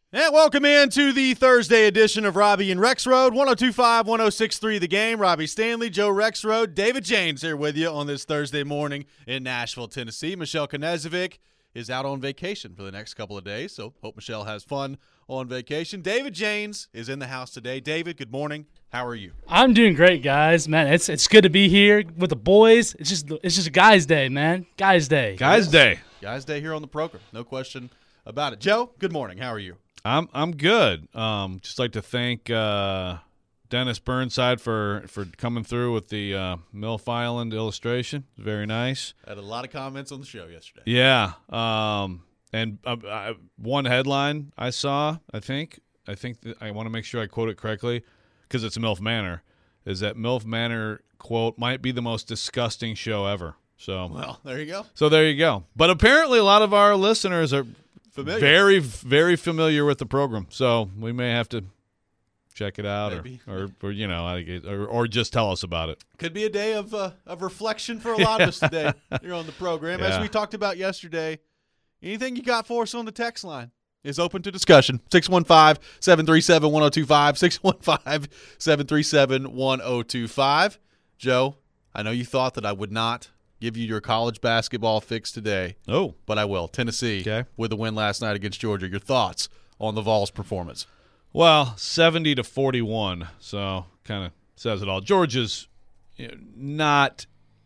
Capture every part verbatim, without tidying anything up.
And welcome into the Thursday edition of Robbie and Rexroad, one oh two point five, one oh six point three The Game. Robbie Stanley, Joe Rexroad, David James here with you on this Thursday morning in Nashville, Tennessee. Michelle Knezovic is out on vacation for the next couple of days, so hope Michelle has fun on vacation. David James is in the house today. David, good morning. How are you? I'm doing great, guys. Man, it's it's good to be here with the boys. It's just it's just a guys' day, man. Guys' day. Guys' Yes. day. Guys' day here on the program. No question about it. Joe, good morning. How are you? I'm I'm good. Um, just like to thank uh, Dennis Burnside for, for coming through with the uh, Milf Island illustration. Very nice. Had a lot of comments on the show yesterday. Yeah. Um, and uh, I, one headline I saw, I think, I think that I want to make sure I quote it correctly because it's Milf Manor, is that Milf Manor quote might be the most disgusting show ever. So Well, there you go. So there you go. But apparently a lot of our listeners are Familiar. very, very familiar with the program. So we may have to check it out or, or, or, you know, or, or just tell us about it. Could be a day of uh, of reflection for a lot of us today here on the program. As Yeah. we talked about yesterday, anything you got for us on the text line is open to discussion. six one five, seven three seven, one oh two five, six one five, seven three seven, one oh two five. Joe, I know you thought that I would not give you your college basketball fix today, Oh. but I will. Tennessee Okay. with the win last night against Georgia. Your thoughts on the Vols' performance? Well, seventy to forty-one, so kind of says it all. Georgia's you know, not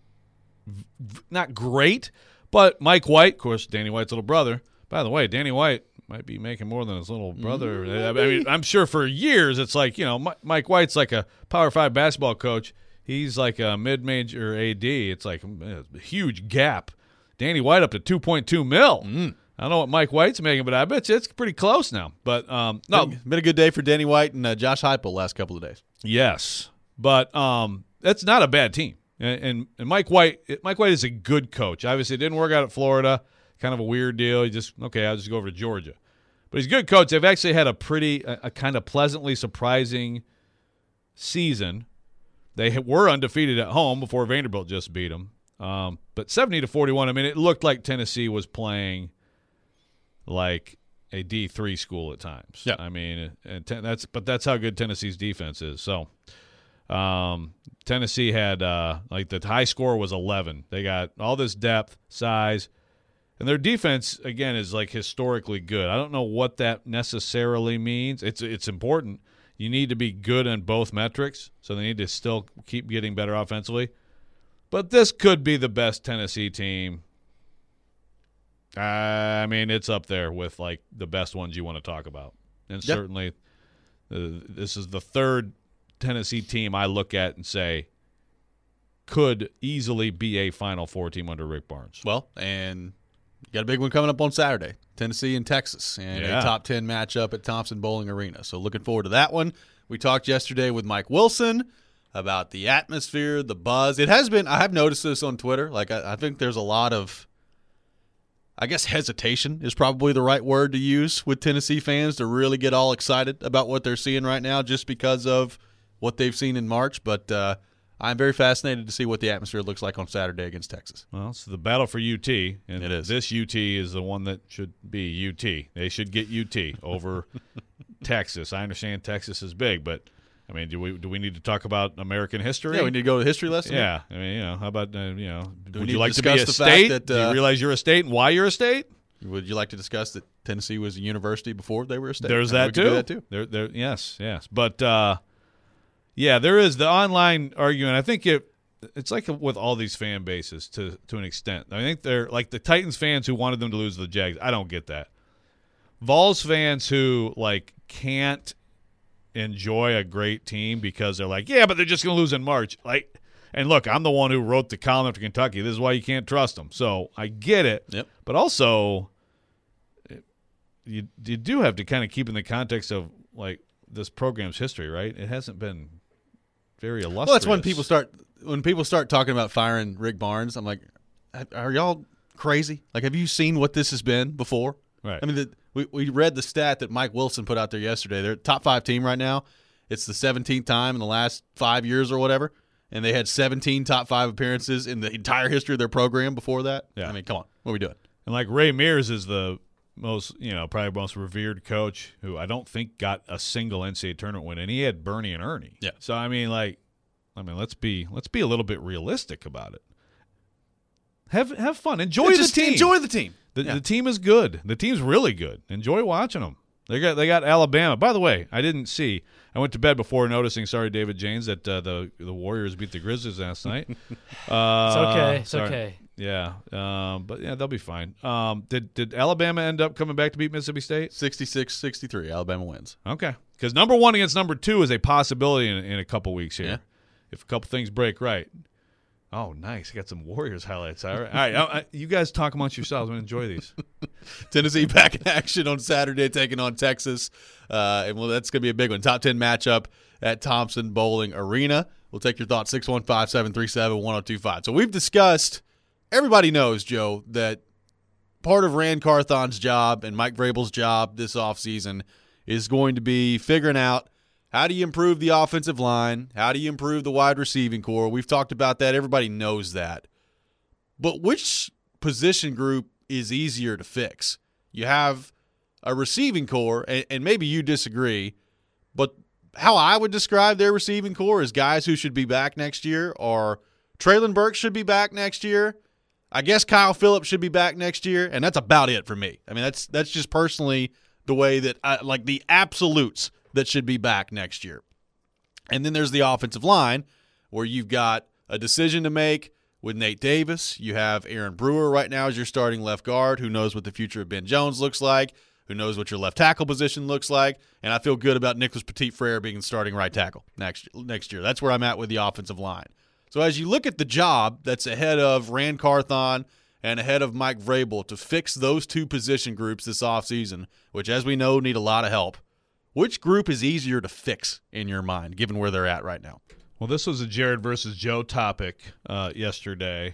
not great, but Mike White, of course, Danny White's little brother. By the way, Danny White might be making more than his little brother. I mean, I'm sure for years it's like, you know, Mi- Mike White's like a Power Five basketball coach. He's like a mid-major A D. It's like a huge gap. Danny White up to two point two mil. Mm. I don't know what Mike White's making, but I bet you it's pretty close now. But um, no, Been, been a good day for Danny White and uh, Josh Heupel last couple of days. yes, but um, that's not a bad team. And, and, and Mike White, Mike White is a good coach. Obviously, it didn't work out at Florida. Kind of a weird deal. He just okay, I'll just go over to Georgia. But he's a good coach. They've actually had a pretty, a, a kind of pleasantly surprising season. They were undefeated at home before Vanderbilt just beat them. Um, but seventy to forty-one, I mean, it looked like Tennessee was playing like a D three school at times. Yeah. I mean, and ten, that's but that's how good Tennessee's defense is. So um, Tennessee had uh, like the high score was eleven. They got all this depth, size, and their defense again is like historically good. I don't know what that necessarily means. It's it's important. You need to be good in both metrics, so they need to still keep getting better offensively. But this could be the best Tennessee team. Uh, I mean, it's up there with, like, the best ones you want to talk about. And Yep. certainly uh, this is the third Tennessee team I look at and say could easily be a Final Four team under Rick Barnes. Well, and you got a big one coming up on Saturday, Tennessee and Texas, and Yeah. a top ten matchup at Thompson Bowling Arena. So looking forward to that one. We talked yesterday with Mike Wilson about the atmosphere, the buzz. It has been – I have noticed this on Twitter. Like, I, I think there's a lot of – I guess hesitation is probably the right word to use with Tennessee fans to really get all excited about what they're seeing right now just because of what they've seen in March. But uh, I'm very fascinated to see what the atmosphere looks like on Saturday against Texas. Well, it's the battle for U T, and It is. this U T is the one that should be U T. They should get U T over Texas. I understand Texas is big, but I mean, do we do we need to talk about American history? Yeah, we need to go to history lesson. Yeah, I mean, you know, how about uh, you know, we would need you to like to be a discuss the fact state? that, do uh, you realize you're a state and why you're a state? Would you like to discuss that Tennessee was a university before they were a state? There's I mean, that we too. could do that too. There, there, yes, yes, but uh, yeah, there is the online argument. I think it. It's like with all these fan bases to to an extent. I think they're like the Titans fans who wanted them to lose to the Jags. I don't get that. Vols fans who like can't enjoy a great team because they're like, yeah, but they're just going to lose in March. Like, and look, I'm the one who wrote the column after Kentucky. This is why you can't trust them. So I get it. Yep. But also, you you do have to kind of keep in the context of like this program's history, right? It hasn't been very illustrious. Well, that's when people start when people start talking about firing Rick Barnes. I'm like, are y'all crazy? Like, have you seen what this has been before? Right. I mean, the, we we read the stat that Mike Wilson put out there yesterday. They're a top five team right now. It's the seventeenth time in the last five years or whatever, and they had seventeen top five appearances in the entire history of their program before that. Yeah. I mean, come on, what are we doing? And like Ray Mears is the most, you know, probably most revered coach who I don't think got a single N C double A tournament win, and he had Bernie and Ernie. Yeah. So I mean, like, I mean, let's be let's be a little bit realistic about it. Have have fun. Enjoy Yeah, the just team. Enjoy the team. The, Yeah. the team is good. The team's really good. Enjoy watching them. They got they got Alabama. By the way, I didn't see. I went to bed before noticing. Sorry, David James, that uh, the the Warriors beat the Grizzlies last night. Uh, It's okay. It's sorry. okay. Yeah, um, but yeah, they'll be fine. Um, did did Alabama end up coming back to beat Mississippi State? sixty-six sixty-three, Alabama wins. Okay, because number one against number two is a possibility in, in a couple weeks here. Yeah. If a couple things break right. Oh, nice. You got some Warriors highlights. All right, all right. I, I, you guys talk amongst yourselves. I'm gonna enjoy these. Tennessee back in action on Saturday, taking on Texas. Uh, and well, that's going to be a big one. Top ten matchup at Thompson Bowling Arena. We'll take your thoughts, six one five, seven three seven, one oh two five. So we've discussed, everybody knows, Joe, that part of Rand Carthon's job and Mike Vrabel's job this offseason is going to be figuring out how do you improve the offensive line? How do you improve the wide receiving core? We've talked about that. Everybody knows that. But which position group is easier to fix? You have a receiving core, and, and maybe you disagree, but how I would describe their receiving core is guys who should be back next year, or Traylon Burks should be back next year. I guess Kyle Phillips should be back next year, and that's about it for me. I mean, that's that's just personally the way that I like the absolutes that should be back next year. And then there's the offensive line, where you've got a decision to make with Nate Davis. You have Aaron Brewer right now as your starting left guard. Who knows what the future of Ben Jones looks like? Who knows what your left tackle position looks like? And I feel good about Nicholas Petit-Frere being starting right tackle next next year. That's where I'm at with the offensive line. So as you look at the job that's ahead of Rand Carthon and ahead of Mike Vrabel to fix those two position groups this offseason, which, as we know, need a lot of help, which group is easier to fix in your mind, given where they're at right now? Well, this was a Jared versus Joe topic uh, yesterday.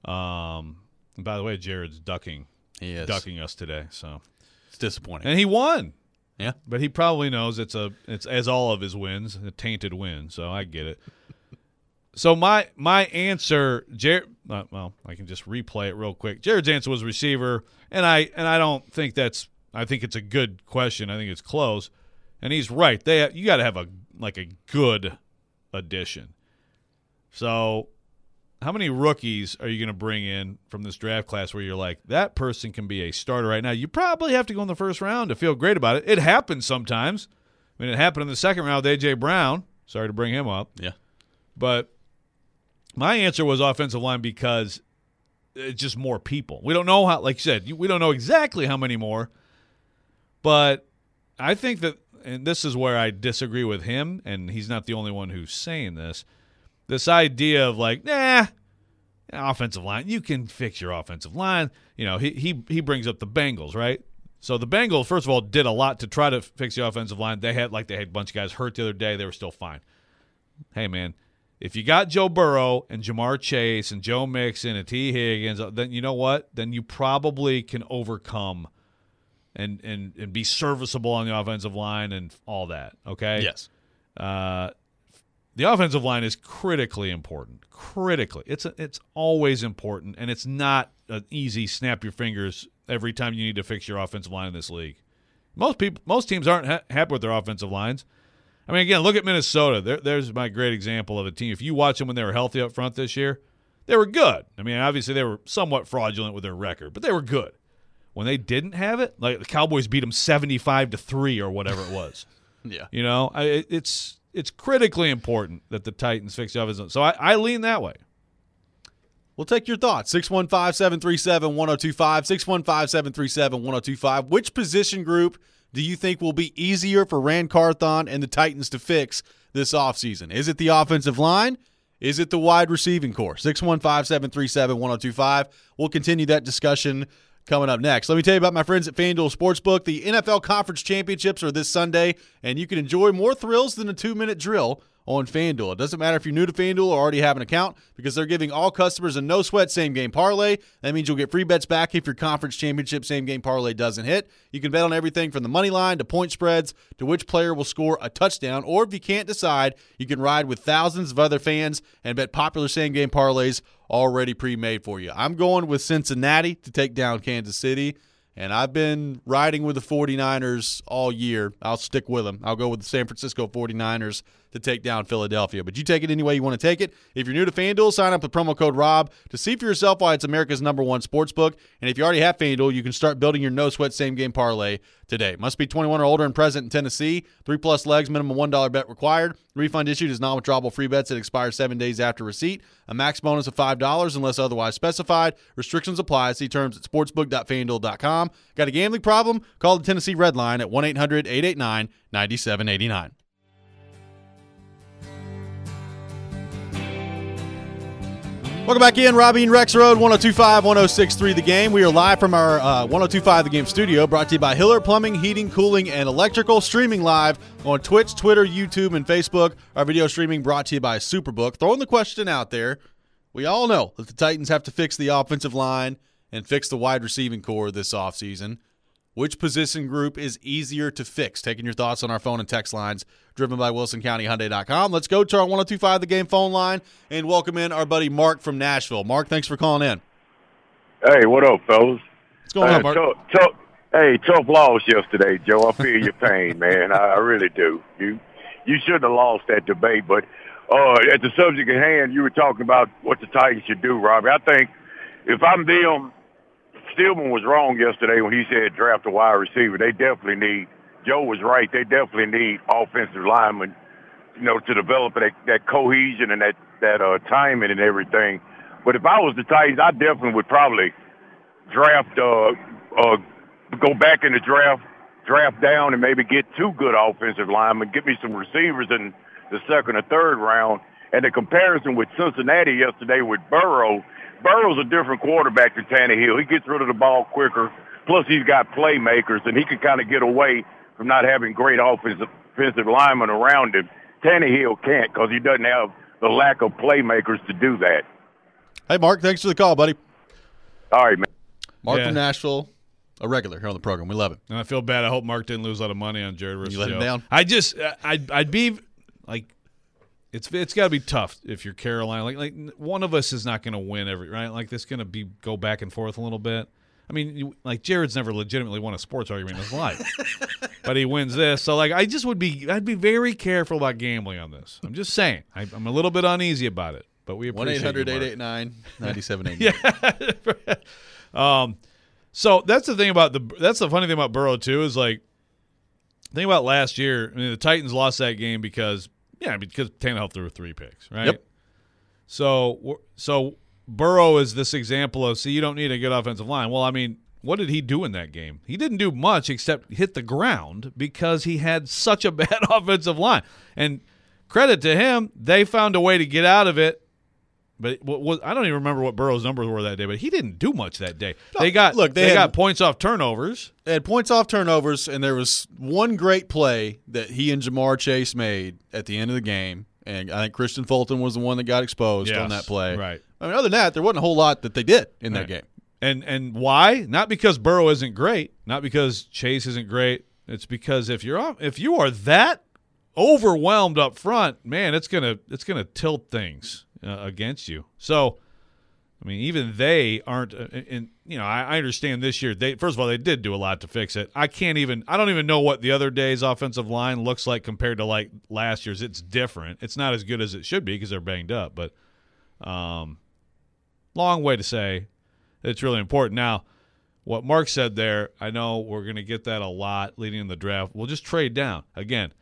Um, and by the way, Jared's ducking, He is. ducking us today, so It's disappointing. and he won. Yeah. But he probably knows it's a it's as all of his wins, a tainted win. So I get it. So my my answer, Jared. Uh, well, I can just replay it real quick. Jared's answer was receiver, and I and I don't think that's. I think it's a good question. I think it's close. And he's right. They have, you got to have a like a good addition. So, how many rookies are you going to bring in from this draft class where you're like, that person can be a starter right now? You probably have to go in the first round to feel great about it. It happens sometimes. I mean, it happened in the second round with A J Brown. Sorry to bring him up. Yeah. But my answer was offensive line because it's just more people. We don't know how, like you said, we don't know exactly how many more. But I think that, and this is where I disagree with him, and he's not the only one who's saying this, this idea of like, nah, offensive line, you can fix your offensive line. You know, he he he brings up the Bengals, right? So the Bengals, first of all, did a lot to try to fix the offensive line. They had like they had a bunch of guys hurt the other day. They were still fine. Hey, man, if you got Joe Burrow and Jamar Chase and Joe Mixon and T. Higgins, then you know what? Then you probably can overcome and and and be serviceable on the offensive line and all that, okay? Yes. Uh, the offensive line is critically important. Critically. It's a, it's always important, and it's not an easy snap your fingers every time you need to fix your offensive line in this league. Most people, most teams aren't ha- happy with their offensive lines. I mean, again, look at Minnesota. There, there's my great example of a team. If you watch them when they were healthy up front this year, they were good. I mean, obviously they were somewhat fraudulent with their record, but they were good. When they didn't have it, like the Cowboys beat them seventy-five to three or whatever it was. Yeah. You know, I, it, it's it's critically important that the Titans fix the offense. So I, I lean that way. We'll take your thoughts. six one five, seven three seven, one oh two five, six one five, seven three seven, one oh two five. Which position group do you think will be easier for Rand Carthon and the Titans to fix this offseason? Is it the offensive line? Is it the wide receiving core? six one five, seven three seven, one oh two five. We'll continue that discussion coming up next. Let me tell you about my friends at FanDuel Sportsbook. The N F L Conference Championships are this Sunday, and you can enjoy more thrills than a two-minute drill on FanDuel. It doesn't matter if you're new to FanDuel or already have an account, because they're giving all customers a no-sweat same-game parlay. That means you'll get free bets back if your conference championship same-game parlay doesn't hit. You can bet on everything from the money line to point spreads to which player will score a touchdown, or if you can't decide, you can ride with thousands of other fans and bet popular same-game parlays already pre-made for you. I'm going with Cincinnati to take down Kansas City, And I've been riding with the 49ers all year. I'll stick with them. I'll go with the San Francisco 49ers to take down Philadelphia. But you take it any way you want to take it. If you're new to FanDuel, sign up with promo code ROB to see for yourself why it's America's number one sportsbook. And if you already have FanDuel, you can start building your no-sweat same-game parlay today. Must be twenty-one or older and present in Tennessee. Three-plus legs, minimum one dollar bet required. Refund issued as non-withdrawable free bets that expire seven days after receipt. A max bonus of five dollars unless otherwise specified. Restrictions apply. See terms at sportsbook dot fanduel dot com. Got a gambling problem? Call the Tennessee Red Line at one eight hundred eight eight nine nine seven eight nine. Welcome back in. Robbie and Rex Road, one oh two point five, one oh six point three The Game. We are live from our uh, one oh two point five The Game studio, brought to you by Hiller Plumbing, Heating, Cooling, and Electrical. Streaming live on Twitch, Twitter, YouTube, and Facebook. Our video streaming brought to you by Superbook. Throwing the question out there, we all know that the Titans have to fix the offensive line and fix the wide receiving core this offseason. Which position group is easier to fix? Taking your thoughts on our phone and text lines, driven by Wilson County Hyundai dot com. Let's go to our one oh two point five The Game phone line and welcome in our buddy Mark from Nashville. Mark, thanks for calling in. Hey, what up, fellas? What's going uh, on, Mark? Tough, tough, hey, tough loss yesterday, Joe. I feel your pain, man. I, I really do. You you shouldn't have lost that debate. But uh, at the subject at hand, you were talking about what the Titans should do, Robbie. I think if I'm them, Stillman was wrong yesterday when he said draft a wide receiver. They definitely need, Joe was right, they definitely need offensive linemen, you know, to develop that, that cohesion and that, that uh, timing and everything. But if I was the Titans, I definitely would probably draft, uh, uh, go back in the draft, draft down and maybe get two good offensive linemen, get me some receivers in the second or third round. And the comparison with Cincinnati yesterday with Burrow, Burrow's a different quarterback than Tannehill. He gets rid of the ball quicker. Plus, he's got playmakers, and he can kind of get away from not having great offensive, offensive linemen around him. Tannehill can't because he doesn't have the lack of playmakers to do that. Hey, Mark, thanks for the call, buddy. All right, man. Mark Yeah. from Nashville, a regular here on the program. We love it. And I feel bad. I hope Mark didn't lose a lot of money on Jared Riccio. You let him down? I just, I'd, I'd be like, it's it's got to be tough if you're Carolina. Like, like one of us is not going to win every right. Like this going to be go back and forth a little bit. I mean, you, like Jared's never legitimately won a sports argument in his life, but he wins this. So like, I just would be, I'd be very careful about gambling on this. I'm just saying, I, I'm a little bit uneasy about it. But we one appreciate eight hundred you, eight Mark. eight nine nine seven eight nine. Yeah. um, so that's the thing about the that's the funny thing about Burrow too is like think about last year. I mean, the Titans lost that game because yeah, because Tannehill threw three picks, right? Yep. So so Burrow is this example of see you don't need a good offensive line. Well, I mean, what did he do in that game? He didn't do much except hit the ground because he had such a bad offensive line. And credit to him, they found a way to get out of it. But what was I don't even remember what Burrow's numbers were that day, but he didn't do much that day. No, they got look, they they, had- got points off turnovers. They had points off turnovers, and there was one great play that he and Jamar Chase made at the end of the game. And I think Christian Fulton was the one that got exposed Yes, on that play. right. I mean, other than that, there wasn't a whole lot that they did in that Right. game. And and why? Not because Burrow isn't great, not because Chase isn't great. It's because if you're off, if you are that overwhelmed up front, man, it's gonna it's gonna tilt things uh, against you. So, I mean, even they aren't. Uh, and you know, I, I understand this year. They first of all, they did do a lot to fix it. I can't even. I don't even know what the other day's offensive line looks like compared to like last year's. It's different. It's not as good as it should be because they're banged up. But, um, long way to say it's really important. Now, what Mark said there, I know we're going to get that a lot leading in the draft. We'll just trade down again.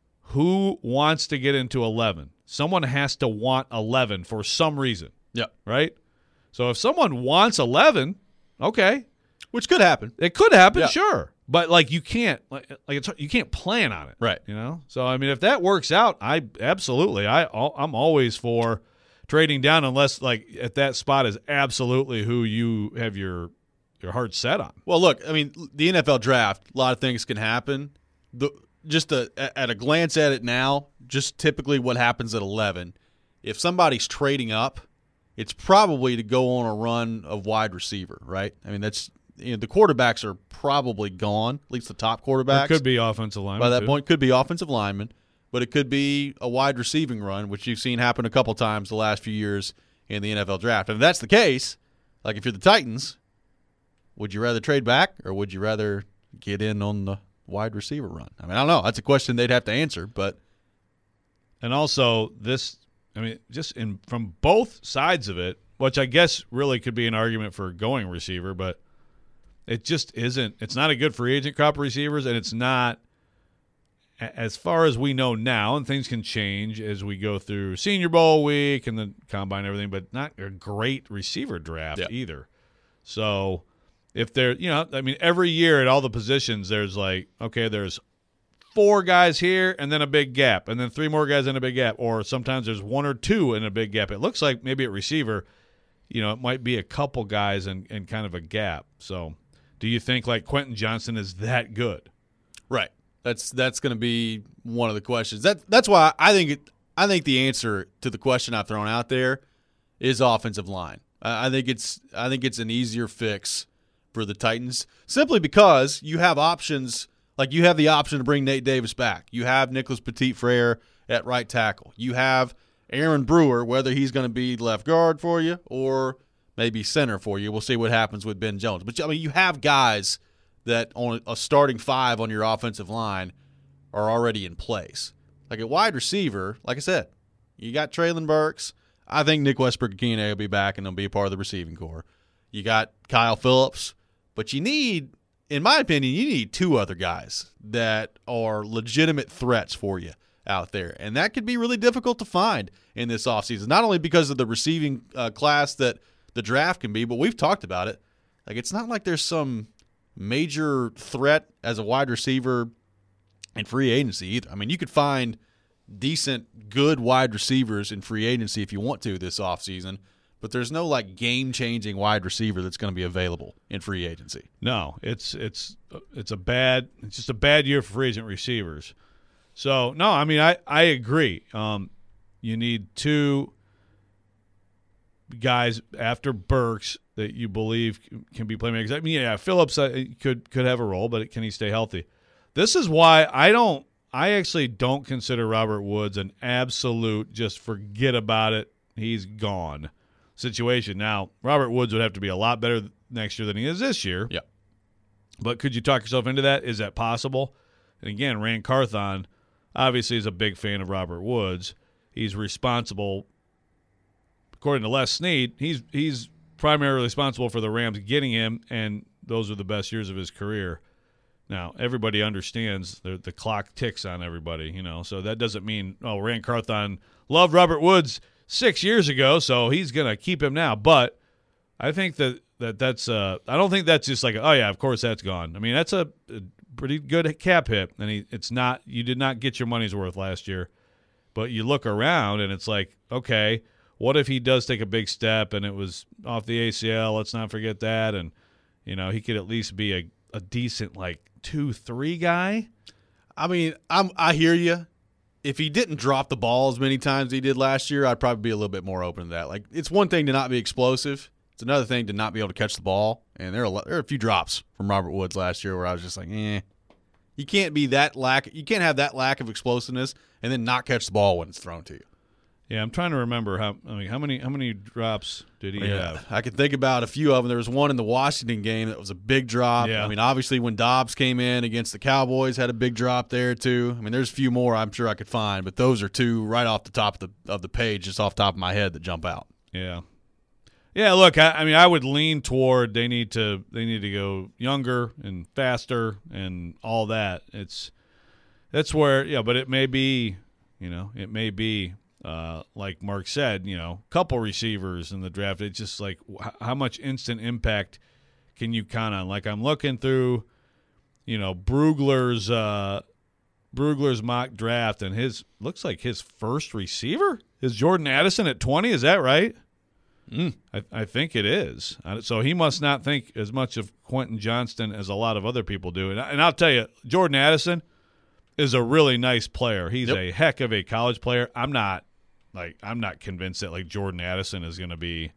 Who wants to get into eleven? Someone has to want eleven for some reason. Yep. Right? So if someone wants eleven, okay, Which could happen. it could happen, Yeah. sure. But like you can't like, like it's, you can't plan on it. Right. You know? So I mean if that works out, I absolutely I I'm always for trading down unless like at that spot is absolutely who you have your your heart set on. Well, look, I mean, the N F L draft, a lot of things can happen. The just a, at a glance at it now, just typically what happens at eleven, if somebody's trading up, it's probably to go on a run of wide receiver, right? I mean, that's you know, the quarterbacks are probably gone, at least the top quarterbacks. It could be offensive line. By that too. point, could be offensive linemen, but it could be a wide receiving run, which you've seen happen a couple times the last few years in the N F L draft. And if that's the case, like if you're the Titans, would you rather trade back or would you rather get in on the wide receiver run? I mean, I don't know. That's a question they'd have to answer, but and also this, I mean, just in from both sides of it, which I guess really could be an argument for going receiver, but it just isn't. It's not a good free agent crop of receivers, and it's not, as far as we know now, and things can change as we go through Senior Bowl week and the combine and everything, but not a great receiver draft yeah. either. So if there, you know, I mean, every year at all the positions, there's like, okay, there's four guys here and then a big gap, and then three more guys in a big gap, or sometimes there's one or two in a big gap. It looks like maybe at receiver, you know, it might be a couple guys and, and kind of a gap. So do you think like Quentin Johnston is that good? Right. That's that's going to be one of the questions. That that's why I think it, I think the answer to the question I've thrown out there is offensive line. I, I think it's I think it's an easier fix for the Titans simply because you have options. Like you have the option to bring Nate Davis back. You have Nicholas Petit-Frere at right tackle. You have Aaron Brewer, whether he's going to be left guard for you or maybe center for you. We'll see what happens with Ben Jones. But I mean, you have guys that on a starting five on your offensive line are already in place. Like at wide receiver, like I said, you got Traylon Burks. I think Nick Westbrook-Ikine will be back and he'll be a part of the receiving corps. You got Kyle Phillips, but you need, in my opinion, you need two other guys that are legitimate threats for you out there. And that could be really difficult to find in this offseason, not only because of the receiving uh, class that the draft can be, but we've talked about it. Like it's not like there's some major threat as a wide receiver in free agency either. I mean, you could find decent, good wide receivers in free agency if you want to this offseason, but there's no like game-changing wide receiver that's going to be available in free agency. No, it's it's it's a bad it's just a bad year for free agent receivers. So no, I mean I I agree. Um, you need two guys after Burks that you believe can be playmakers. I mean, yeah, Phillips uh, could could have a role, but can he stay healthy? This is why I don't. I actually don't consider Robert Woods an absolute just forget about it, he's gone situation. Now, Robert Woods would have to be a lot better next year than he is this year. Yeah. But could you talk yourself into that? Is that possible? And again, Rand Carthon obviously is a big fan of Robert Woods. He's responsible, according to Les Snead, he's he's primarily responsible for the Rams getting him, and those are the best years of his career. Now, everybody understands the, the clock ticks on everybody, you know, so that doesn't mean, oh, Rand Carthon loved Robert Woods six years ago, so he's going to keep him now. But I think that, that that's uh, – I don't think that's just like, oh, yeah, of course that's gone. I mean, that's a, a pretty good cap hit, and he, it's not – you did not get your money's worth last year. But you look around, and it's like, okay, what if he does take a big step and it was off the A C L? Let's not forget that. And, you know, he could at least be a, a decent, like, two, three guy. I mean, I'm, I hear you. If he didn't drop the ball as many times as he did last year, I'd probably be a little bit more open to that. Like, it's one thing to not be explosive. It's another thing to not be able to catch the ball. And there are a, there are a few drops from Robert Woods last year where I was just like, eh. You can't be that lack. You can't have that lack of explosiveness and then not catch the ball when it's thrown to you. Yeah, I'm trying to remember how. I mean, how many how many drops did he yeah, have? I can think about a few of them. There was one in the Washington game that was a big drop. Yeah. I mean, obviously when Dobbs came in against the Cowboys, had a big drop there too. I mean, there's a few more I'm sure I could find, but those are two right off the top of the of the page, just off the top of my head that jump out. Yeah, yeah. Look, I, I mean, I would lean toward they need to they need to go younger and faster and all that. It's that's where yeah, but it may be, you know, it may be. Uh, like Mark said, you know, couple receivers in the draft. It's just like wh- how much instant impact can you count on? Like I'm looking through, you know, Brugler's uh, Brugler's mock draft, and his looks like his first receiver is Jordan Addison at twenty. Is that right? Mm. I, I think it is. So he must not think as much of Quentin Johnston as a lot of other people do. And, and I'll tell you, Jordan Addison is a really nice player. He's Yep. a heck of a college player. I'm not. Like, I'm not convinced that, like, Jordan Addison is going to be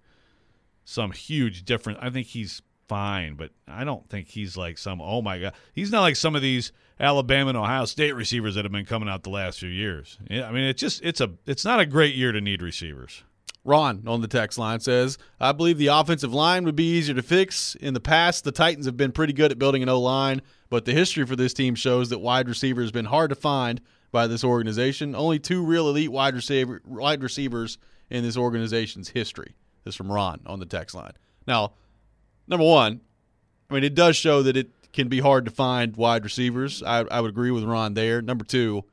some huge difference. I think he's fine, but I don't think he's like some, oh, my God. He's not like some of these Alabama and Ohio State receivers that have been coming out the last few years. Yeah, I mean, it's just, it's a, it's not a great year to need receivers. Ron on the text line says, I believe the offensive line would be easier to fix. In the past, the Titans have been pretty good at building an O-line, but the history for this team shows that wide receiver has been hard to find by this organization. Only two real elite wide receiver wide receivers in this organization's history. This is from Ron on the text line. Now, number one, I mean, it does show that it can be hard to find wide receivers. I, I would agree with Ron there. Number two,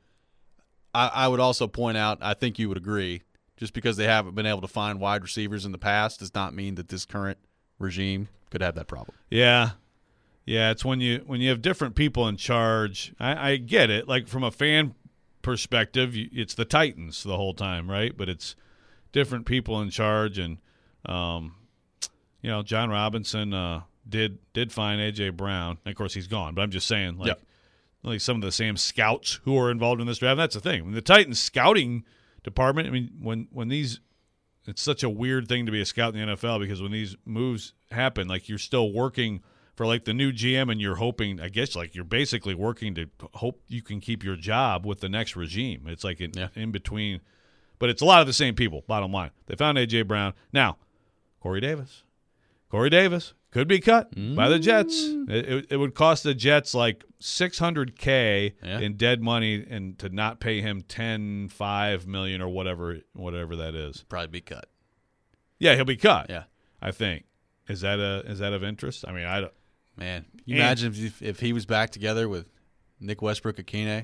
I, I would also point out, I think you would agree, just because they haven't been able to find wide receivers in the past does not mean that this current regime could have that problem. Yeah. Yeah, it's when you when you have different people in charge. I, I get it. Like from a fan perspective, it's the Titans the whole time, right? But it's different people in charge, and um, you know, John Robinson uh, did did find A J Brown. And of course, he's gone. But I'm just saying, like, yep. like some of the same scouts who are involved in this draft. That's the thing. When the Titans scouting department, I mean, when when these, it's such a weird thing to be a scout in the N F L, because when these moves happen, like you're still working for like the new G M, and you're hoping, I guess, like you're basically working to hope you can keep your job with the next regime. It's like in, yeah. in between, but it's a lot of the same people. Bottom line, they found A J Brown. Now, Corey Davis, Corey Davis could be cut mm. by the Jets. It, it, it would cost the Jets like six hundred K yeah. in dead money, and to not pay him ten, five million or whatever, whatever that is. Probably be cut. Yeah, he'll be cut. Yeah, I think. Is that a is that of interest? I mean, I don't. Man, you and, imagine if if he was back together with Nick Westbrook-Akine,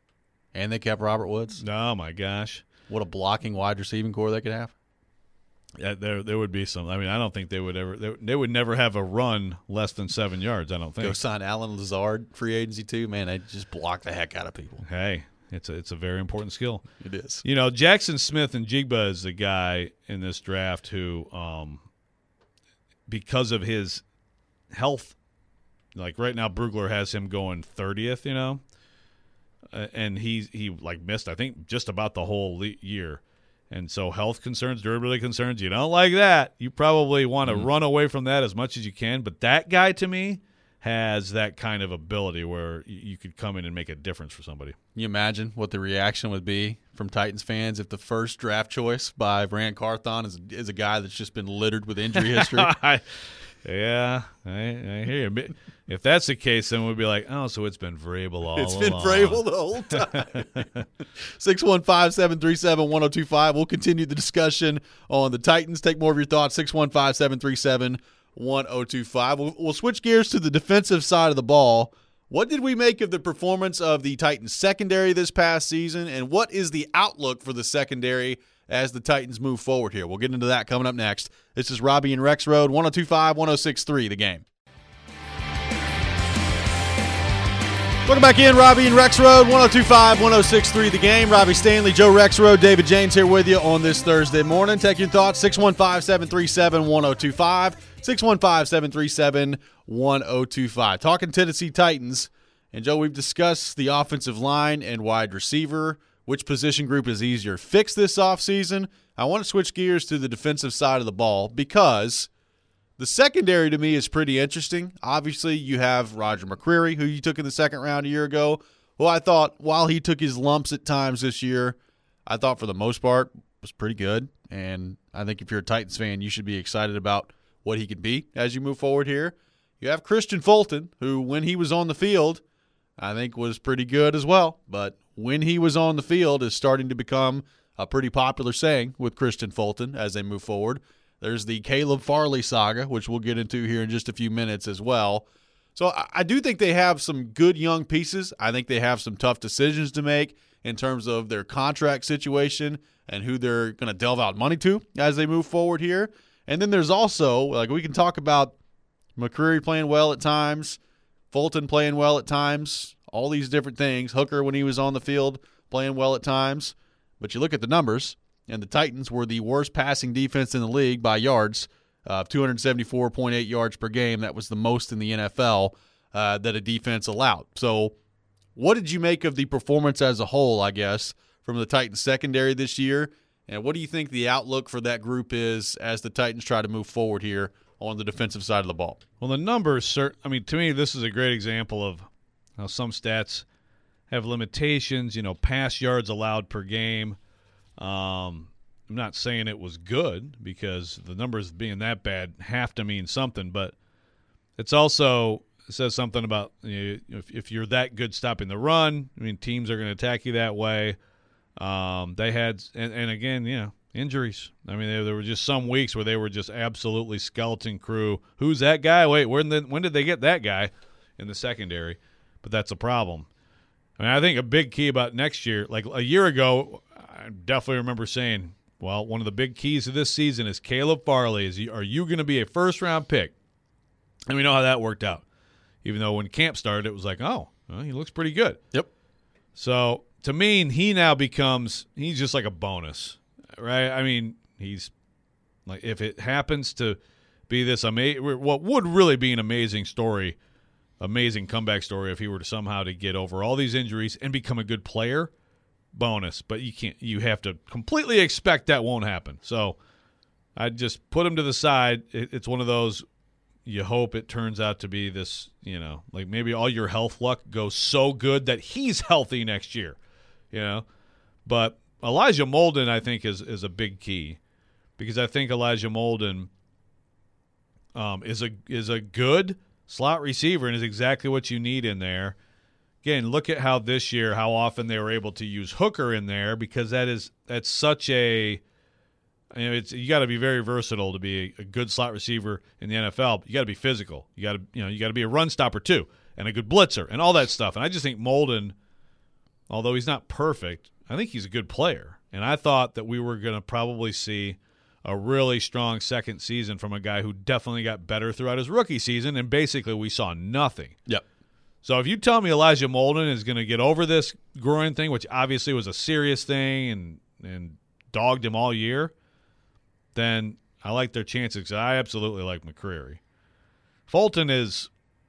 and they kept Robert Woods. Oh my gosh, what a blocking wide receiving core they could have. Yeah, there there would be some. I mean, I don't think they would ever. They, they would never have a run less than seven yards. I don't think. Go sign Alan Lazard free agency too. Man, they just block the heck out of people. Hey, it's a it's a very important skill. It is. You know, Jackson Smith and Jigba is the guy in this draft who, um, because of his health, like right now, Brugler has him going thirtieth. You know, uh, and he he like missed, I think, just about the whole le- year. And so health concerns, durability concerns, you don't like that. You probably want to mm-hmm. run away from that as much as you can. But that guy, to me, has that kind of ability where you could come in and make a difference for somebody. Can you imagine what the reaction would be from Titans fans if the first draft choice by Brant Carthon is, is a guy that's just been littered with injury history? I, yeah, I, I hear you. If that's the case, then we'd be like, oh, so it's been Vrabel all It's along. been Vrabel the whole time. six one five, seven three seven, one oh two five. We'll continue the discussion on the Titans. Take more of your thoughts, six one five, seven three seven, one oh two five. We'll, we'll switch gears to the defensive side of the ball. What did we make of the performance of the Titans secondary this past season, and what is the outlook for the secondary as the Titans move forward here? We'll get into that coming up next. This is Robbie and Rex Road, one oh two five, one oh six three, The Game. Welcome back in, Robbie and Rex Road, one oh two five, one oh six three, The Game. Robbie Stanley, Joe Rex Road, David James here with you on this Thursday morning. Take your thoughts, six one five, seven three seven, one oh two five, six one five, seven three seven, one oh two five. Talking Tennessee Titans, and Joe, we've discussed the offensive line and wide receiver. Which position group is easier to fix this offseason? I want to switch gears to the defensive side of the ball because the secondary to me is pretty interesting. Obviously, you have Roger McCreary, who you took in the second round a year ago, who I thought, while he took his lumps at times this year, I thought for the most part was pretty good. And I think if you're a Titans fan, you should be excited about what he could be as you move forward here. You have Christian Fulton, who when he was on the field, I think was pretty good as well. But when he was on the field is starting to become a pretty popular saying with Christian Fulton as they move forward. There's the Caleb Farley saga, which we'll get into here in just a few minutes as well. So I do think they have some good young pieces. I think they have some tough decisions to make in terms of their contract situation and who they're going to delve out money to as they move forward here. And then there's also, like, we can talk about McCreary playing well at times, Fulton playing well at times, all these different things. Hooker, when he was on the field, playing well at times. But you look at the numbers, and the Titans were the worst passing defense in the league by yards, uh, two seventy-four point eight yards per game. That was the most in the N F L uh, that a defense allowed. So what did you make of the performance as a whole, I guess, from the Titans secondary this year? And what do you think the outlook for that group is as the Titans try to move forward here on the defensive side of the ball? Well, the numbers, I mean, to me, this is a great example of how some stats have limitations, you know, pass yards allowed per game. Um, I'm not saying it was good because the numbers being that bad have to mean something, but it's also it says something about you know, if, if you're that good stopping the run. I mean, teams are going to attack you that way. Um, they had, and, and again, you know, injuries. I mean, there, there were just some weeks where they were just absolutely skeleton crew. Who's that guy? Wait, when, the, when did they get that guy in the secondary? But that's a problem. I mean, I think a big key about next year, like a year ago, I definitely remember saying, well, one of the big keys of this season is Caleb Farley. Is he, are you going to be a first-round pick? And we know how that worked out. Even though when camp started, it was like, oh, well, he looks pretty good. Yep. So to me, he now becomes – he's just like a bonus, right? I mean, he's – like if it happens to be this ama- – what would really be an amazing story, amazing comeback story if he were to somehow to get over all these injuries and become a good player – bonus, but you can't. You have to completely expect that won't happen. So I'd just put him to the side. It, it's one of those. You hope it turns out to be this. You know, like maybe all your health luck goes so good that he's healthy next year. You know, but Elijah Molden I think is is a big key because I think Elijah Molden um, is a is a good slot receiver and is exactly what you need in there. Again, look at how this year, how often they were able to use Hooker in there because that is that's such a, you know, it's you got to be very versatile to be a, a good slot receiver in the N F L. You got to be physical. You got to you know you got to be a run stopper too, and a good blitzer, and all that stuff. And I just think Molden, although he's not perfect, I think he's a good player. And I thought that we were going to probably see a really strong second season from a guy who definitely got better throughout his rookie season, and basically we saw nothing. Yep. So if you tell me Elijah Molden is going to get over this groin thing, which obviously was a serious thing and and dogged him all year, then I like their chances because I absolutely like McCreary. Fulton is,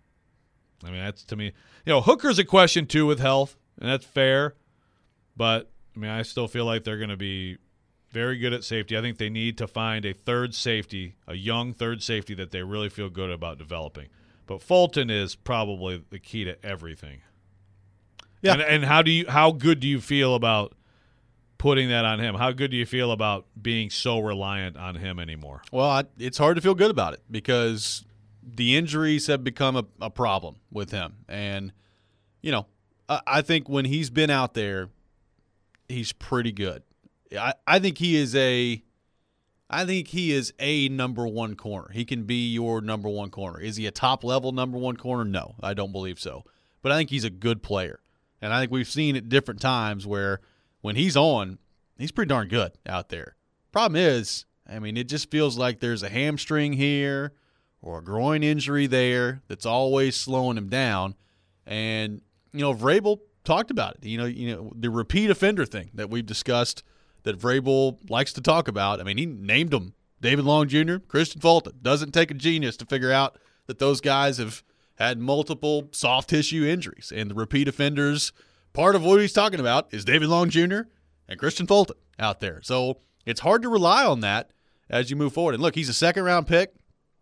I mean, that's to me, you know, Hooker's a question too with health, and that's fair. But, I mean, I still feel like they're going to be very good at safety. I think they need to find a third safety, a young third safety that they really feel good about developing. But Fulton is probably the key to everything. Yeah. And, and how do you how good do you feel about putting that on him? How good do you feel about being so reliant on him anymore? Well, I, it's hard to feel good about it because the injuries have become a, a problem with him. And, you know, I, I think when he's been out there, he's pretty good. I, I think he is a I think he is a number one corner. He can be your number one corner. Is he a top-level number one corner? No, I don't believe so. But I think he's a good player. And I think we've seen at different times where when he's on, he's pretty darn good out there. Problem is, I mean, it just feels like there's a hamstring here or a groin injury there that's always slowing him down. And, you know, Vrabel talked about it. You know, you know, the repeat offender thing that we've discussed that Vrabel likes to talk about. I mean, he named them David Long Junior, Christian Fulton. Doesn't take a genius to figure out that those guys have had multiple soft tissue injuries. And the repeat offenders, part of what he's talking about is David Long Junior and Christian Fulton out there. So it's hard to rely on that as you move forward. And look, he's a second-round pick,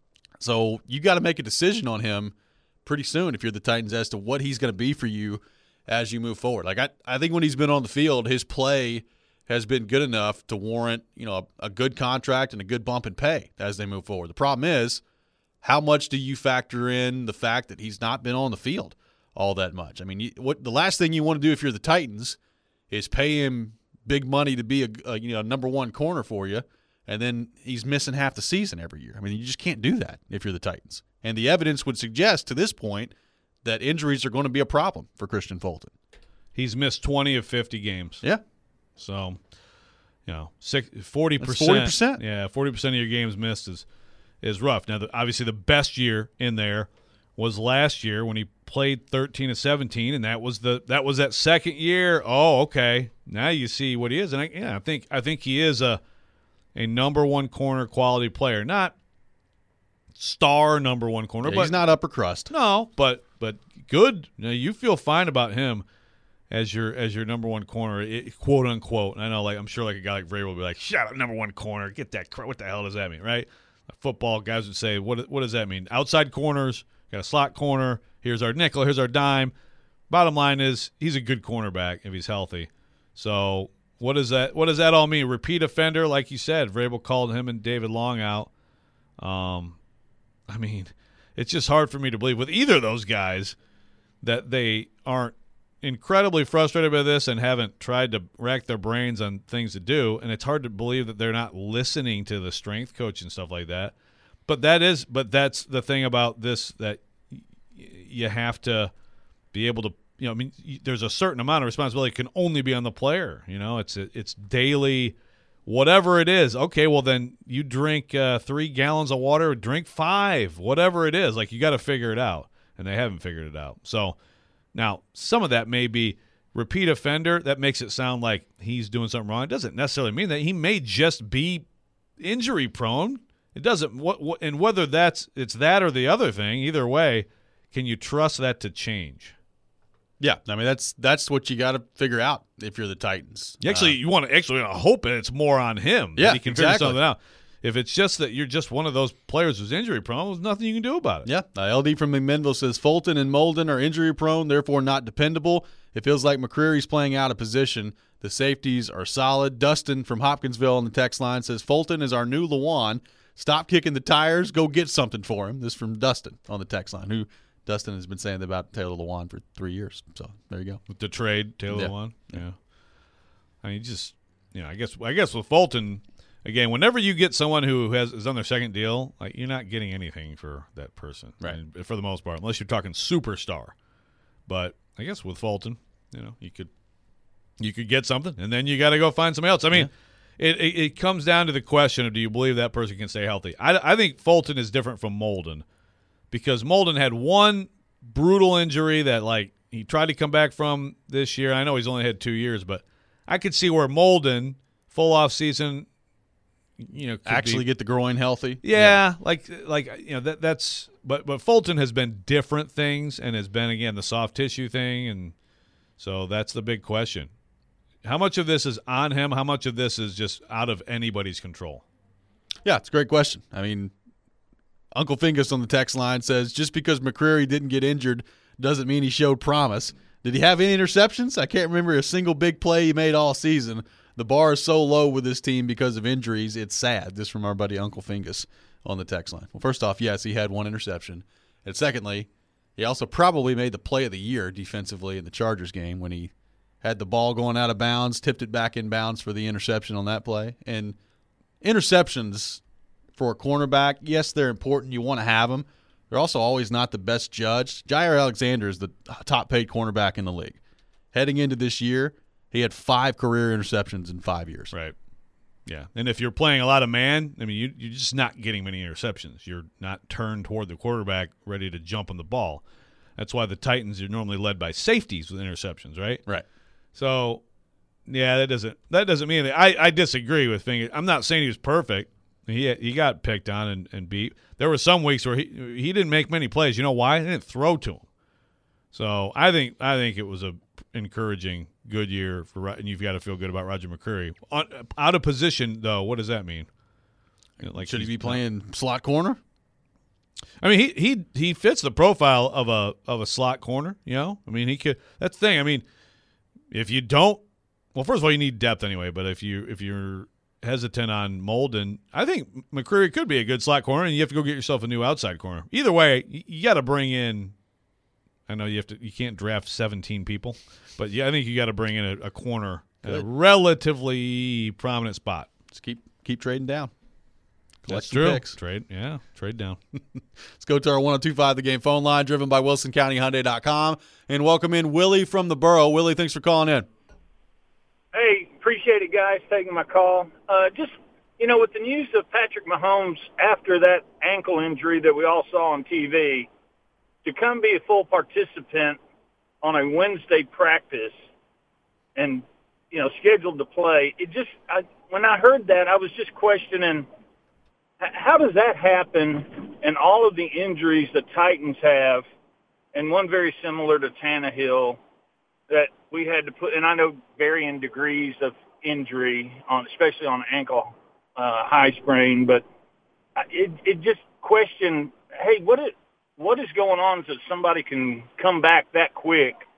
so you got to make a decision on him pretty soon if you're the Titans as to what he's going to be for you as you move forward. Like I, I think when he's been on the field, his play – has been good enough to warrant, you know, a, a good contract and a good bump in pay as they move forward. The problem is, how much do you factor in the fact that he's not been on the field all that much? I mean, you, what the last thing you want to do if you're the Titans is pay him big money to be a, a you know number one corner for you, and then he's missing half the season every year. I mean, you just can't do that if you're the Titans. And the evidence would suggest to this point that injuries are going to be a problem for Christian Fulton. He's missed twenty of fifty games. Yeah. So, you know, six, forty percent. forty percent. Yeah, forty percent of your games missed is is rough. Now, the, obviously, the best year in there was last year when he played thirteen of seventeen, and that was the that was that second year. Oh, okay. Now you see what he is, and I, yeah, I think I think he is a a number one corner quality player, not star number one corner, Yeah, but he's not upper crust. No, but but good. You know, you feel fine about him as your as your number one corner, it, quote unquote. And I know, like I'm sure, like a guy like Vrabel will be like, "Shut up, number one corner. Get that. What the hell does that mean?" Right? Football guys would say, "What what does that mean?" Outside corners, got a slot corner. Here's our nickel. Here's our dime. Bottom line is, he's a good cornerback if he's healthy. So what does that what does that all mean? Repeat offender, like you said. Vrabel called him and David Long out. Um, I mean, it's just hard for me to believe with either of those guys that they aren't incredibly frustrated by this and haven't tried to rack their brains on things to do. And it's hard to believe that they're not listening to the strength coach and stuff like that. But that is, but that's the thing about this, that y- you have to be able to, you know, I mean, y- there's a certain amount of responsibility can only be on the player. You know, it's it's daily, whatever it is. Okay, well then you drink uh, three gallons of water, drink five, whatever it is. Like, you got to figure it out, and they haven't figured it out. So now some of that may be repeat offender. That makes it sound like he's doing something wrong. It doesn't necessarily mean that. He may just be injury prone. It doesn't. What, what and whether that's it's that or the other thing. Either way, can you trust that to change? Yeah, I mean that's that's what you got to figure out if you're the Titans. You actually, uh, you want to actually hope it's more on him. Yeah, that he can exactly. figure something out. If it's just that you're just one of those players who's injury prone, there's nothing you can do about it. Yeah, uh, L D from McMinnville says Fulton and Molden are injury prone, therefore not dependable. It feels like McCreary's playing out of position. The safeties are solid. Dustin from Hopkinsville on the text line says Fulton is our new Lawan. Stop kicking the tires. Go get something for him. This is from Dustin on the text line, who Dustin has been saying about Taylor Lewan for three years. So there you go. With the trade, Taylor Yeah. Lewan. Yeah. I mean, just, you know, I guess I guess with Fulton, again, whenever you get someone who has is on their second deal, like, you're not getting anything for that person, Right. And for the most part, unless you're talking superstar. But I guess with Fulton, you know, you could you could get something, and then you got to go find somebody else. I mean, yeah. it, it it comes down to the question of, do you believe that person can stay healthy? I I think Fulton is different from Molden, because Molden had one brutal injury that, like, he tried to come back from this year. I know he's only had two years, but I could see where Molden, full off season, you know, could Actually be, get the groin healthy. yeah, yeah, like like you know that that's but but Fulton has been different things, and has been, again, the soft tissue thing, and so that's the big question. How much of this is on him? How much of this is just out of anybody's control? Yeah, it's a great question. I mean, Uncle Fingus on the text line says, just because McCreary didn't get injured doesn't mean he showed promise. Did he have any interceptions? I can't remember a single big play he made all season. The bar is so low with this team because of injuries. It's sad. This from our buddy Uncle Fingus on the text line. Well, first off, yes, he had one interception. And secondly, he also probably made the play of the year defensively in the Chargers game when he had the ball going out of bounds, tipped it back in bounds for the interception on that play. And interceptions for a cornerback, yes, they're important. You want to have them. They're also always not the best judged. Jair Alexander is the top-paid cornerback in the league. Heading into this year, he had five career interceptions in five years. Right. Yeah. And if you're playing a lot of man, I mean, you, you're just not getting many interceptions. You're not turned toward the quarterback ready to jump on the ball. That's why the Titans are normally led by safeties with interceptions, right? Right. So, yeah, that doesn't that doesn't mean anything. I, I disagree with Finger. I'm not saying he was perfect. He he got picked on and, and beat. There were some weeks where he he didn't make many plays. You know why? They didn't throw to him. So I think I think it was a encouraging, good year for, and you've got to feel good about Roger McCreary. On, out of position, though, what does that mean? You know, like, Should he be he's- playing slot corner? I mean, he he he fits the profile of a of a slot corner. You know, I mean, he could. That's the thing. I mean, if you don't, well, first of all, you need depth anyway. But if you if you're hesitant on Molden, I think McCreary could be a good slot corner, and you have to go get yourself a new outside corner. Either way, you, you got to bring in. I know you have to. You can't draft seventeen people, but yeah, I think you got to bring in a, a corner at a Good. relatively prominent spot. Just keep keep trading down. Collect That's some true. picks. Trade, yeah, trade down. Let's go to our one oh two point five The Game phone line, driven by Wilson County Hyundai dot com, and welcome in Willie from the Borough. Willie, thanks for calling in. Hey, appreciate it, guys, taking my call. Uh, just, you know, with the news of Patrick Mahomes after that ankle injury that we all saw on T V, to come be a full participant on a Wednesday practice and, you know, scheduled to play, it just, I, when I heard that, I was just questioning, h- how does that happen, and all of the injuries the Titans have, and one very similar to Tannehill, that we had to put, and I know varying degrees of injury, on, especially on ankle uh, high sprain, but it, it just questioned, hey, what is, what is going on so somebody can come back that quick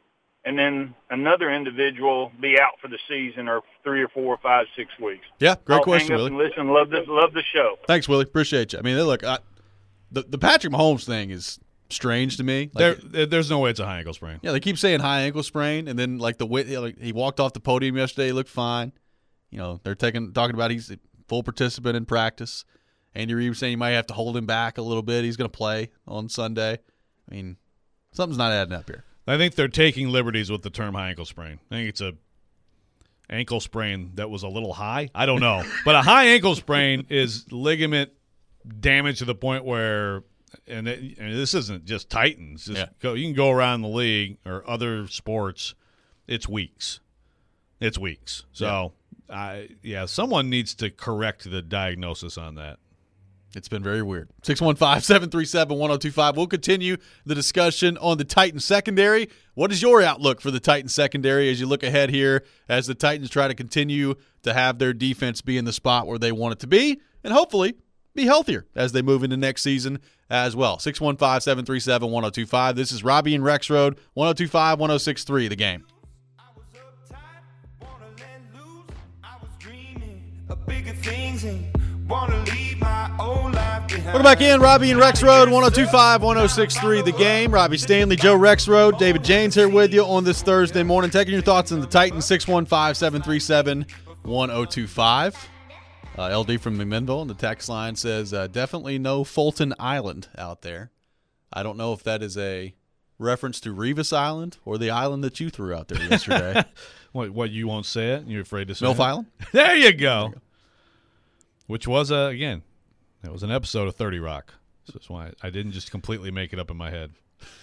and then another individual be out for the season, or three or four or five, six weeks? Yeah, great I'll question, hang up Willie. and listen. Love the love the show. Thanks, Willie. Appreciate you. I mean, look, I, the the Patrick Mahomes thing is strange to me. Like, There, there's no way it's a high ankle sprain. yeah, they keep saying high ankle sprain, and then like the way like, he walked off the podium yesterday, he looked fine. You know, they're taking talking about he's a full participant in practice. Andy Reid was saying you might have to hold him back a little bit. He's going to play on Sunday. I mean, something's not adding up here. I think they're taking liberties with the term high ankle sprain. I think it's a ankle sprain that was a little high. I don't know. But a high ankle sprain is ligament damage to the point where, and, it, and this isn't just Titans. Just Yeah. go, you can go around the league or other sports. It's weeks. It's weeks. So, I yeah, someone needs to correct the diagnosis on that. It's been very weird. six one five, seven three seven, one oh two five. We'll continue the discussion on the Titans secondary. What is your outlook for the Titans secondary as you look ahead here as the Titans try to continue to have their defense be in the spot where they want it to be and hopefully be healthier as they move into next season as well? six one five, seven three seven, one oh two five. This is Robbie and Rex Road, one oh two five, one oh six three, The Game. I was uptight, wanna let loose. I was dreaming of bigger things and wanna leave my old life behind. Welcome back in, Robbie and Rex Road, one oh two five, one oh six three, The Game. Robbie Stanley, Joe Rex Road, David James here with you on this Thursday morning. Taking your thoughts on the Titans, six one five, seven three seven, one oh two five. Uh, L D from McMinnville on the text line says, uh, definitely no Fulton Island out there. I don't know if that is a reference to Revis Island or the island that you threw out there yesterday. What, what you won't say it? You're afraid to say Milf it? Island? There you go. Which was, uh, again, that was an episode of thirty Rock. So that's why I didn't just completely make it up in my head.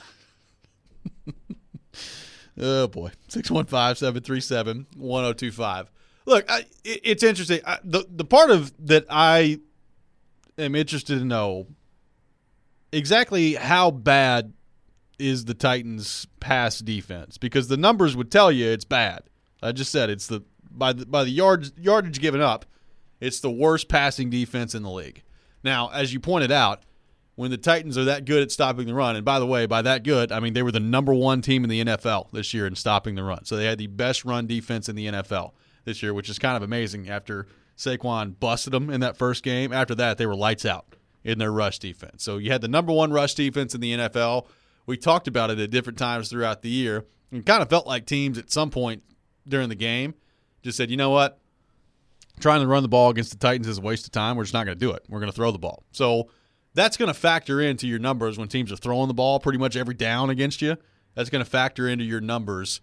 Oh, boy. six one five, seven three seven, one oh two five. Look, I, it, it's interesting. I, the, the part of that I am interested to know exactly how bad is the Titans' pass defense, because the numbers would tell you it's bad. I just said it's the by the by the yards yardage given up, it's the worst passing defense in the league. Now, as you pointed out, when the Titans are that good at stopping the run, and by the way, by that good, I mean they were the number one team in the N F L this year in stopping the run. So they had the best run defense in the N F L this year, which is kind of amazing after Saquon busted them in that first game. After that, they were lights out in their rush defense. So you had the number one rush defense in the N F L. We talked about it at different times throughout the year. It kind of felt like teams at some point during the game just said, you know what? Trying to run the ball against the Titans is a waste of time. We're just not going to do it. We're going to throw the ball. So that's going to factor into your numbers when teams are throwing the ball pretty much every down against you. That's going to factor into your numbers.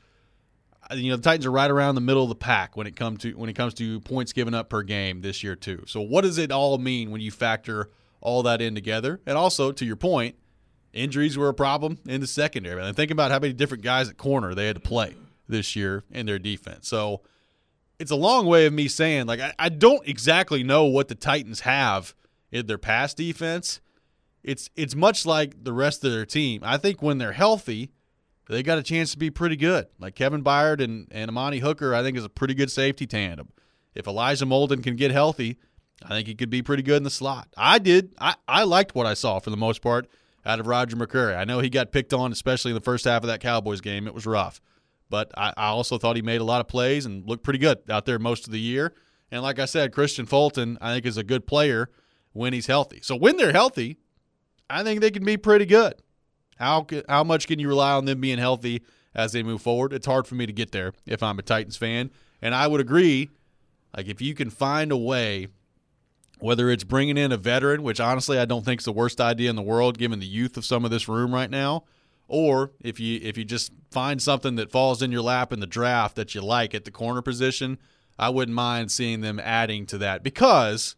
You know, the Titans are right around the middle of the pack when it comes to when it comes to points given up per game this year too. So what does it all mean when you factor all that in together? And also, to your point, injuries were a problem in the secondary. And think about how many different guys at corner they had to play this year in their defense. So it's a long way of me saying, like, I, I don't exactly know what the Titans have in their pass defense. It's it's much like the rest of their team. I think when they're healthy, they got a chance to be pretty good. Like Kevin Byard and, and Amani Hooker, I think, is a pretty good safety tandem. If Elijah Molden can get healthy, I think he could be pretty good in the slot. I did. I, I liked what I saw for the most part out of Roger McCreary. I know he got picked on, especially in the first half of that Cowboys game. It was rough. But I, I also thought he made a lot of plays and looked pretty good out there most of the year. And like I said, Christian Fulton, I think, is a good player when he's healthy. So when they're healthy, I think they can be pretty good. How how much can you rely on them being healthy as they move forward? It's hard for me to get there if I'm a Titans fan. And I would agree, like if you can find a way, whether it's bringing in a veteran, which honestly I don't think is the worst idea in the world given the youth of some of this room right now, or if you if you just find something that falls in your lap in the draft that you like at the corner position, I wouldn't mind seeing them adding to that, because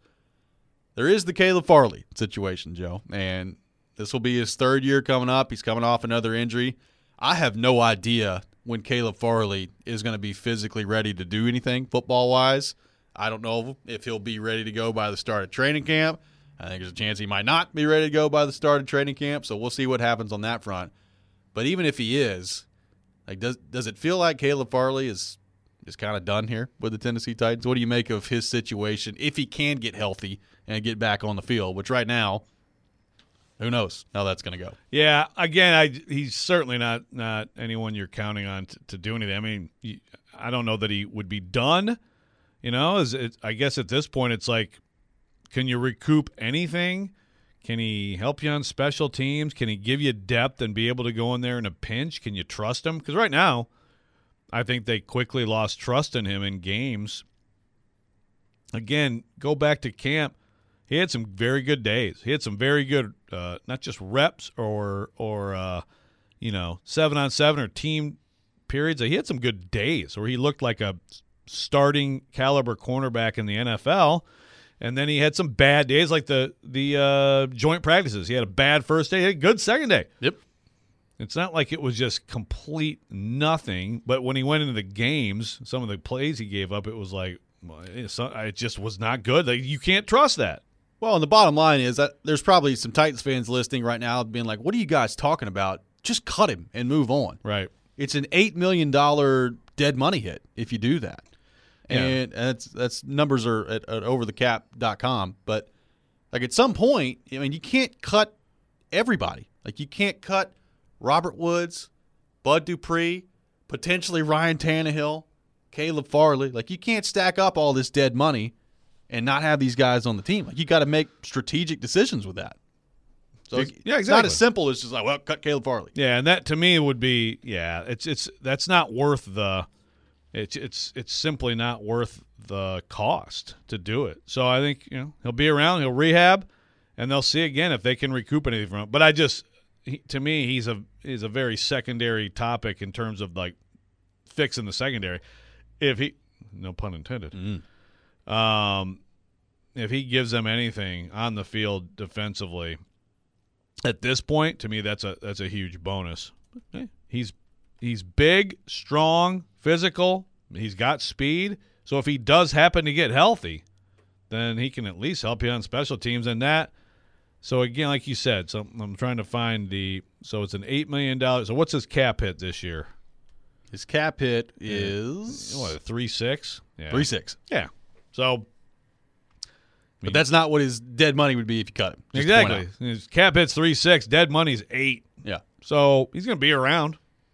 there is the Caleb Farley situation, Joe, and this will be his third year coming up. He's coming off another injury. I have no idea when Caleb Farley is going to be physically ready to do anything football-wise. I don't know if he'll be ready to go by the start of training camp. I think there's a chance he might not be ready to go by the start of training camp, so we'll see what happens on that front. But even if he is, like, does does it feel like Caleb Farley is is kind of done here with the Tennessee Titans? What do you make of his situation if he can get healthy and get back on the field, which right now Who knows how that's going to go? Yeah, again, I he's certainly not not anyone you're counting on to, to do anything. I mean, you, I don't know that he would be done. You know, is it, I guess at this point it's like, can you recoup anything? Can he help you on special teams? Can he give you depth and be able to go in there in a pinch? Can you trust him? Because right now, I think they quickly lost trust in him in games. Again, go back to camp. He had some very good days. He had some very good, uh, not just reps or or uh, you know seven on seven or team periods. He had some good days where he looked like a starting caliber cornerback in the N F L. And then he had some bad days, like the the uh, joint practices. He had a bad first day, he had a good second day. Yep. It's not like it was just complete nothing. But when he went into the games, some of the plays he gave up, it was like well, it just was not good. Like, you can't trust that. Well, and the bottom line is that there's probably some Titans fans listening right now being like, what are you guys talking about? Just cut him and move on. Right. It's an eight million dollars dead money hit if you do that. Yeah. And that's that's numbers are at, at over the cap dot com. But, like, at some point, I mean, you can't cut everybody. Like, you can't cut Robert Woods, Bud Dupree, potentially Ryan Tannehill, Caleb Farley. Like, you can't stack up all this dead money and not have these guys on the team. Like, you got to make strategic decisions with that. So Yeah, it's exactly. not as simple as just like, well, cut Caleb Farley. Yeah, and that to me would be yeah. It's it's that's not worth the. It's it's it's simply not worth the cost to do it. So I think you know he'll be around, he'll rehab, and they'll see again if they can recoup anything from it. But I just he, to me he's a he's a very secondary topic in terms of like fixing the secondary. If he no pun intended. Mm. Um, if he gives them anything on the field defensively, at this point, to me, that's a that's a huge bonus. Hey, he's he's big, strong, physical. He's got speed. So if he does happen to get healthy, then he can at least help you on special teams and that. So again, like you said, so I'm trying to find the. So it's an eight million dollars. So what's his cap hit this year? His cap hit is What, three six? Yeah, three six. Yeah. So. But that's not what his dead money would be if you cut him. just to point Exactly. His cap hit's three six. Dead money's eight. out. Yeah. So he's going to be around.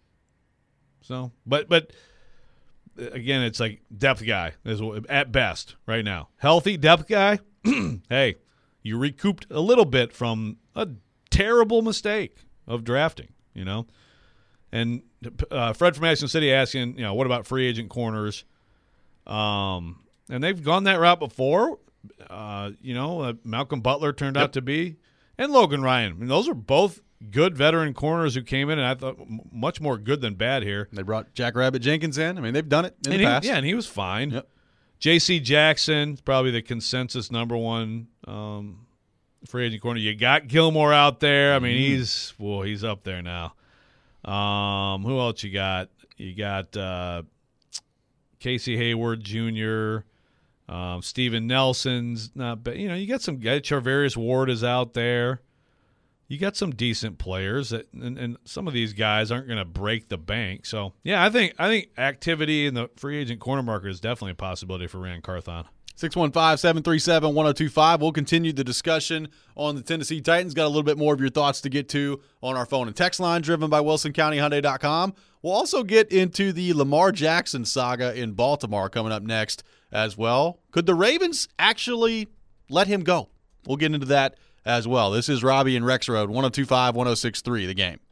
So, but but again, it's like depth guy is at best right now. Healthy depth guy. Hey, you recouped a little bit from a terrible mistake of drafting. You know, and uh, Fred from Action City asking, you know, what about free agent corners? Um, and they've gone that route before. Uh, you know, uh, Malcolm Butler turned Yep. out to be, and Logan Ryan. I mean, those are both good veteran corners who came in, and I thought m- much more good than bad here. They brought Jack Rabbit Jenkins in. I mean, they've done it in And the he- past. yeah, and he was fine. Yep. J C Jackson, probably the consensus number one um, free agent corner. You got Gilmore out there. I mean, he's well, he's up there now. Um, who else you got? You got uh, Casey Hayward Junior Um, Steven Nelson's not bad. You know, you got some guys. Charvarius Ward is out there. You got some decent players, that, and, and some of these guys aren't going to break the bank. So, yeah, I think I think activity in the free agent corner market is definitely a possibility for Ran Carthon. six one five, seven three seven, one oh two five. We'll continue the discussion on the Tennessee Titans. Got a little bit more of your thoughts to get to on our phone and text line driven by Wilson County Hyundai dot com. We'll also get into the Lamar Jackson saga in Baltimore coming up next as well. Could the Ravens actually let him go? We'll get into that as well. This is Robbie and Rex Road, one oh two five, one oh six three, The Game.